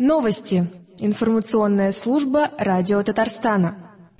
Новости. Информационная служба Радио Татарстана.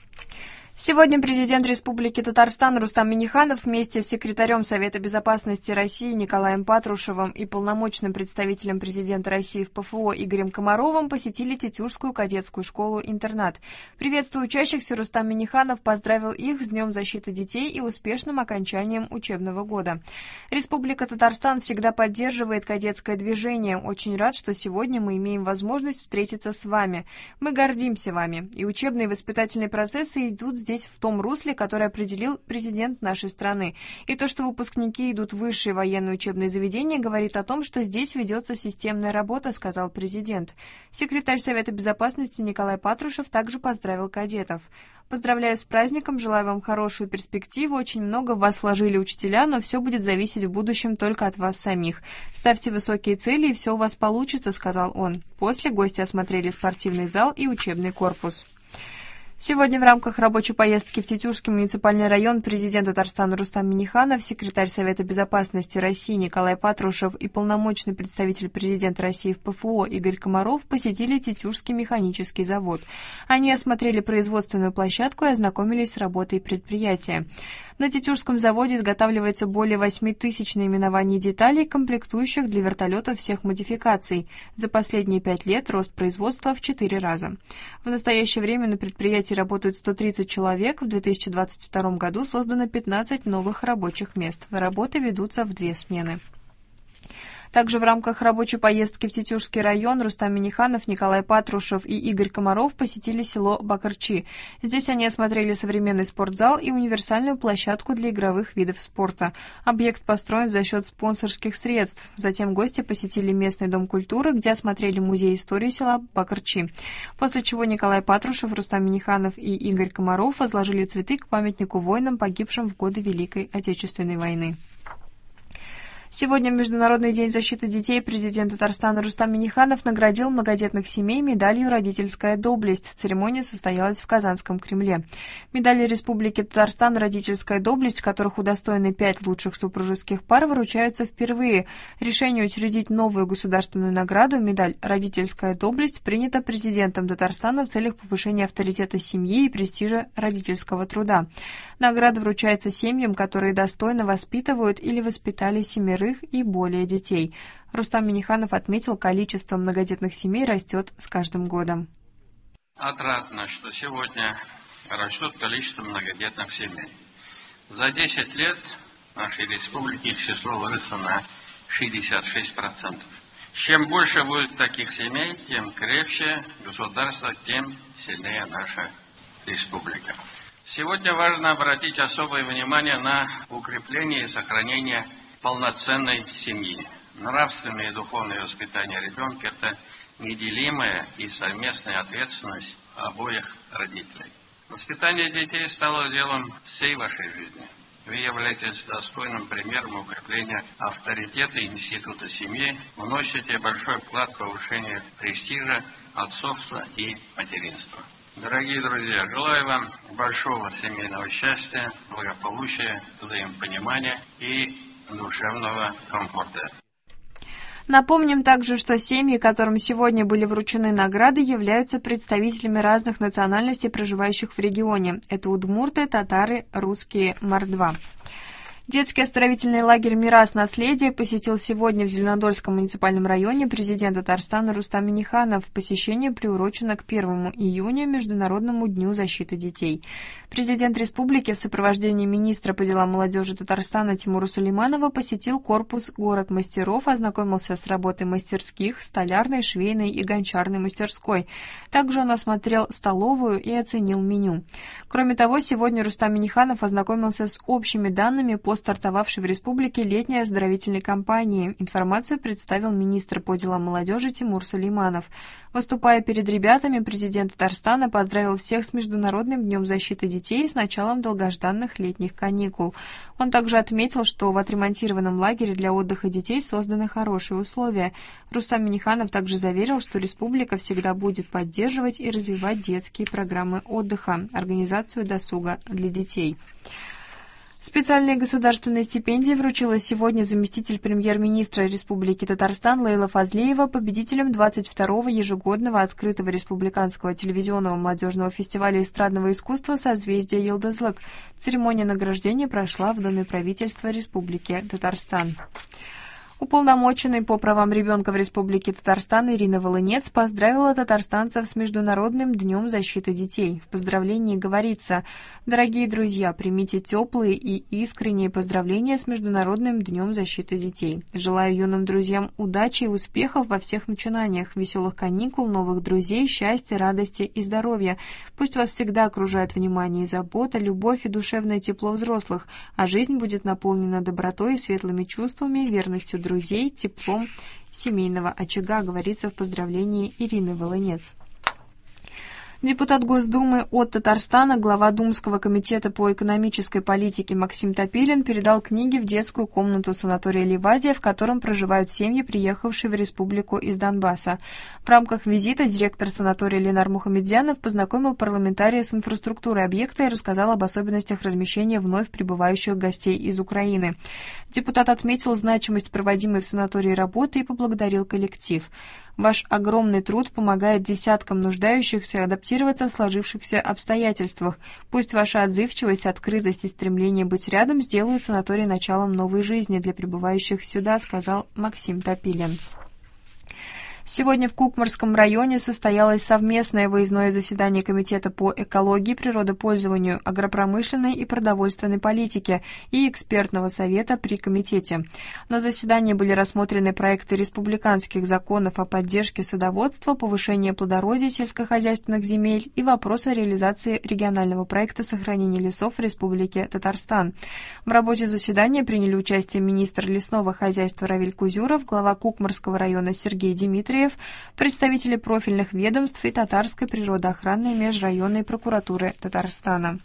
Сегодня президент Республики Татарстан Рустам Минниханов вместе с секретарем Совета безопасности России Николаем Патрушевым и полномочным представителем президента России в ПФО Игорем Комаровым посетили Тетюшскую кадетскую школу-интернат. Приветствуя учащихся, Рустам Минниханов поздравил их с Днем защиты детей и успешным окончанием учебного года. Республика Татарстан всегда поддерживает кадетское движение. Очень рад, что сегодня мы имеем возможность встретиться с вами. Мы гордимся вами, и учебные и воспитательные процессы идут здесь в том русле, которое определил президент нашей страны. И то, что выпускники идут в высшие военные учебные заведения, говорит о том, что здесь ведется системная работа, сказал президент. Секретарь Совета безопасности Николай Патрушев также поздравил кадетов. Поздравляю с праздником, желаю вам хорошую перспективу, очень много в вас вложили учителя, но все будет зависеть в будущем только от вас самих. Ставьте высокие цели, и все у вас получится, сказал он. После гости осмотрели спортивный зал и учебный корпус. Сегодня в рамках рабочей поездки в Тетюшский муниципальный район президент Татарстана Рустам Минниханов, секретарь Совета безопасности России Николай Патрушев и полномочный представитель президента России в ПФО Игорь Комаров посетили Тетюшский механический завод. Они осмотрели производственную площадку и ознакомились с работой предприятия. На Тетюшском заводе изготавливается более 8000 наименований деталей, комплектующих для вертолетов всех модификаций. За последние 5 лет рост производства в 4 раза. В настоящее время на предприятии работают 130 человек. В 2022 году создано 15 новых рабочих мест. Работы ведутся в 2 смены. Также в рамках рабочей поездки в Тетюшский район Рустам Минниханов, Николай Патрушев и Игорь Комаров посетили село Бакырчи. Здесь они осмотрели современный спортзал и универсальную площадку для игровых видов спорта. Объект построен за счет спонсорских средств. Затем гости посетили местный дом культуры, где осмотрели музей истории села Бакырчи. После чего Николай Патрушев, Рустам Минниханов и Игорь Комаров возложили цветы к памятнику воинам, погибшим в годы Великой Отечественной войны. Сегодня, в Международный день защиты детей, президент Татарстана Рустам Минниханов наградил многодетных семей медалью «Родительская доблесть». Церемония состоялась в Казанском Кремле. Медали Республики Татарстан «Родительская доблесть», которых удостоены 5 лучших супружеских пар, вручаются впервые. Решение учредить новую государственную награду «Медаль «Родительская доблесть» принято президентом Татарстана в целях повышения авторитета семьи и престижа родительского труда. Награда вручается семьям, которые достойно воспитывают или воспитали 7 и более детей. Рустам Минниханов отметил, количество многодетных семей растет с каждым годом. Отрадно, что сегодня растет количество многодетных семей. За 10 лет в нашей республике их число выросло на 66%. Чем больше будет таких семей, тем крепче государство, тем сильнее наша республика. Сегодня важно обратить особое внимание на укрепление и сохранение полноценной семьи. Нравственное и духовное воспитание ребенка – это неделимая и совместная ответственность обоих родителей. Воспитание детей стало делом всей вашей жизни. Вы являетесь достойным примером укрепления авторитета института семьи, вносите большой вклад в повышение престижа отцовства и материнства. Дорогие друзья, желаю вам большого семейного счастья, благополучия, взаимопонимания и душевного комфорта. Напомним также, что семьи, которым сегодня были вручены награды, являются представителями разных национальностей, проживающих в регионе. Это удмурты, татары, русские, мордва. Детский оздоровительный лагерь «Мирас. Наследие» посетил сегодня в Зеленодольском муниципальном районе президент Татарстана Рустам Минниханов. Посещение приурочено к 1 июня, Международному дню защиты детей. Президент республики в сопровождении министра по делам молодежи Татарстана Тимура Сулейманова посетил корпус «Город мастеров», ознакомился с работой мастерских, столярной, швейной и гончарной мастерской. Также он осмотрел столовую и оценил меню. Кроме того, сегодня Рустам Минниханов ознакомился с общими данными по стартовавшей в республике летней оздоровительной кампании. Информацию представил министр по делам молодежи Тимур Сулейманов. Выступая перед ребятами, президент Татарстана поздравил всех с Международным днем защиты детей с началом долгожданных летних каникул. Он также отметил, что в отремонтированном лагере для отдыха детей созданы хорошие условия. Рустам Минниханов также заверил, что республика всегда будет поддерживать и развивать детские программы отдыха, организацию досуга для детей. Специальные государственные стипендии вручила сегодня заместитель премьер-министра Республики Татарстан Лейла Фазлеева победителям 22-го ежегодного открытого республиканского телевизионного молодежного фестиваля эстрадного искусства «Созвездие Йылдызлык». Церемония награждения прошла в Доме правительства Республики Татарстан. Уполномоченный по правам ребенка в Республике Татарстан Ирина Волынец поздравила татарстанцев с Международным днем защиты детей. В поздравлении говорится: «Дорогие друзья, примите теплые и искренние поздравления с Международным днем защиты детей. Желаю юным друзьям удачи и успехов во всех начинаниях, веселых каникул, новых друзей, счастья, радости и здоровья. Пусть вас всегда окружает внимание и забота, любовь и душевное тепло взрослых, а жизнь будет наполнена добротой и светлыми чувствами, верностью друзей, теплом семейного очага», говорится в поздравлении Ирины Волынец. Депутат Госдумы от Татарстана, глава Думского комитета по экономической политике Максим Топилин передал книги в детскую комнату санатория «Ливадия», в котором проживают семьи, приехавшие в республику из Донбасса. В рамках визита директор санатория Ленар Мухамедзянов познакомил парламентария с инфраструктурой объекта и рассказал об особенностях размещения вновь прибывающих гостей из Украины. Депутат отметил значимость проводимой в санатории работы и поблагодарил коллектив. «Ваш огромный труд помогает десяткам нуждающихся адаптироваться в сложившихся обстоятельствах. Пусть ваша отзывчивость, открытость и стремление быть рядом сделают санаторий началом новой жизни для прибывающих сюда», сказал Максим Топилин. Сегодня в Кукмарском районе состоялось совместное выездное заседание Комитета по экологии, природопользованию, агропромышленной и продовольственной политике и экспертного совета при комитете. На заседании были рассмотрены проекты республиканских законов о поддержке садоводства, повышении плодородия сельскохозяйственных земель и вопросы реализации регионального проекта сохранения лесов в Республике Татарстан. В работе заседания приняли участие министр лесного хозяйства Равиль Кузюров, глава Кукмарского района Сергей Дмитриев, представители профильных ведомств и Татарской природоохранной межрайонной прокуратуры Татарстана.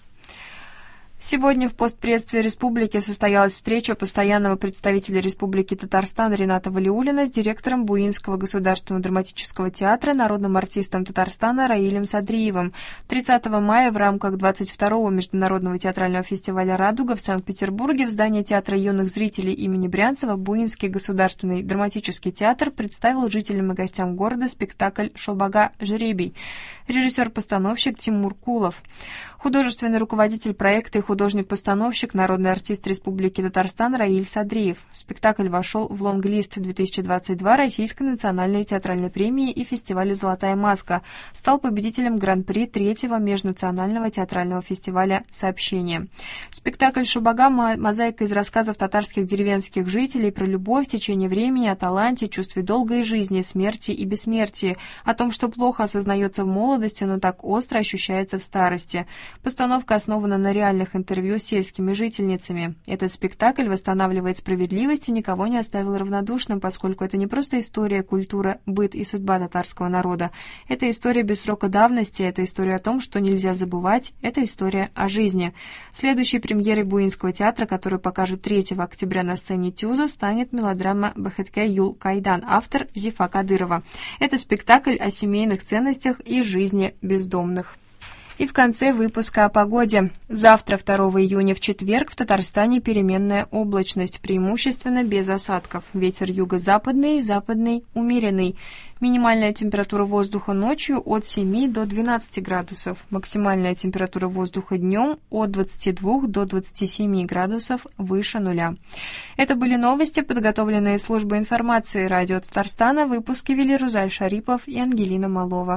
Сегодня в постпредстве республики состоялась встреча постоянного представителя Республики Татарстан Рената Валиуллина с директором Буинского государственного драматического театра, народным артистом Татарстана Раилем Садриевым. 30 мая в рамках 22-го международного театрального фестиваля «Радуга» в Санкт-Петербурге в здании театра юных зрителей имени Брянцева Буинский государственный драматический театр представил жителям и гостям города спектакль «Шобага. Жребий». Режиссер-постановщик Тимур Кулов. Художественный руководитель проекта и художник-постановщик, народный артист Республики Татарстан Раиль Садриев. Спектакль вошел в лонглист 2022 Российской национальной театральной премии и фестиваля «Золотая маска». Стал победителем гран-при 3-го межнационального театрального фестиваля «Сообщение». Спектакль «Шобага» – мозаика из рассказов татарских деревенских жителей про любовь, течение времени, о таланте, чувстве долгой жизни, смерти и бессмертии, о том, что плохо осознается в молодости, но так остро ощущается в старости. Постановка основана на реальных интервью с сельскими жительницами. Этот спектакль восстанавливает справедливость и никого не оставил равнодушным, поскольку это не просто история, культура, быт и судьба татарского народа. Это история без срока давности, это история о том, что нельзя забывать, это история о жизни. Следующей премьерой Буинского театра, которую покажут 3 октября на сцене Тюза, станет мелодрама «Бахетке Юл Кайдан», автор Зифа Кадырова. Это спектакль о семейных ценностях и жизни бездомных. И в конце выпуска о погоде. Завтра, 2 июня, в четверг, в Татарстане переменная облачность, преимущественно без осадков. Ветер юго-западный, западный умеренный. Минимальная температура воздуха ночью от 7 до 12 градусов. Максимальная температура воздуха днем от 22 до 27 градусов выше нуля. Это были новости, подготовленные службой информации радио Татарстана. Выпуски вели Рузаль Шарипов и Ангелина Малова.